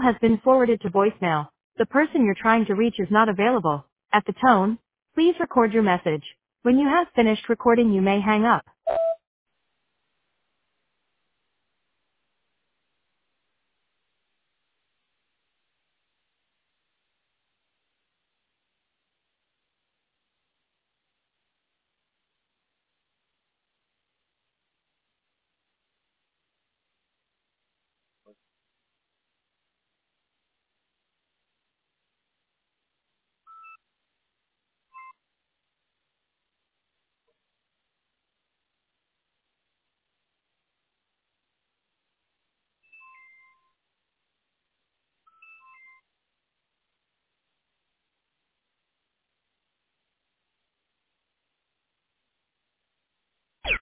has been forwarded to voicemail. The person you're trying to reach is not available. At the tone, please record your message. When you have finished recording, you may hang up.